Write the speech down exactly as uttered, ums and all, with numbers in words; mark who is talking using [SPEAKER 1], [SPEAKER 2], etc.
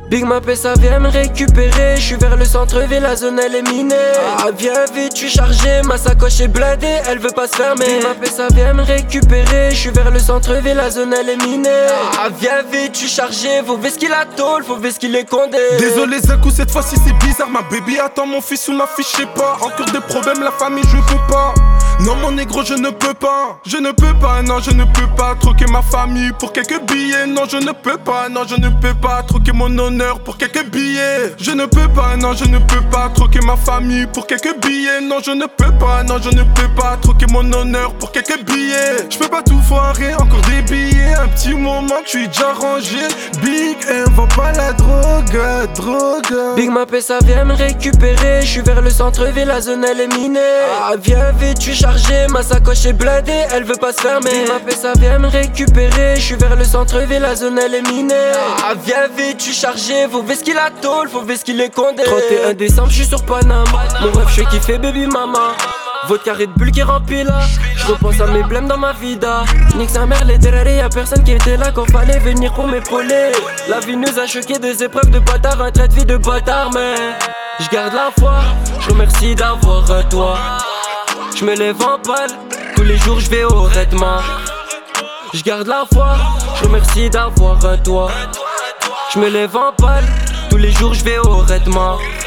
[SPEAKER 1] Big Map et ça vient me récupérer. J'suis vers le centre-ville, la zone elle est minée. Ah viens vite, j'suis chargé, ma sacoche est blindée, elle veut pas se fermer. Big Map et ça vient me récupérer. J'suis vers le centre-ville, la zone elle est minée. Ah viens vite, j'suis chargé, faut ver ce qu'il a tôle, faut ver ce qu'il est condé.
[SPEAKER 2] Désolé Zakou, cette fois-ci c'est bizarre. Ma baby attend mon fils ou ma fille, j'sais pas. Encore des problèmes, la famille je peux pas. Non mon négro je ne peux pas. Je ne peux pas, non je ne peux pas troquer ma famille pour quelques billets. Non je ne peux pas, non je ne peux pas troquer mon honneur pour quelques billets. Je ne peux pas, non je ne peux pas troquer ma famille pour quelques billets. Non je ne peux pas, non je ne peux pas troquer mon honneur pour quelques billets. Je peux pas tout foirer, encore des billets. Un petit moment que je suis déjà rangé. Big M vend pas la drogue, drogue.
[SPEAKER 1] Big Map et ça vient me récupérer. J'suis vers le centre-ville, la zone elle est minée. Ah viens vite, j'suis chargé, ma sacoche est blindée, elle veut pas se fermer. Big Map et ça vient me récupérer. J'suis vers le centre-ville, la zone elle est minée. Ah viens vite, j'suis chargé, faut ver ce qu'il a tôle, faut ver ce qu'il est condé. trente et un décembre, j'suis sur Paname. Mon rêve, j'fais kiffer baby mama. Votre carré de bulle qui remplit là. J'repense à mes blèmes dans ma vida. Nique sa mère, les terreurs, y'a personne qui était là quand fallait venir pour m'épauler. La vie nous a choqué, des épreuves de bâtard, un trait de vie de bâtard, mais j'garde la foi, j'remercie d'avoir un toit. J'me lève en balle, tous les jours j'vais au rythme. J'garde la foi, j'remercie d'avoir un toit. J'me lève en balle, tous les jours j'vais au rythme.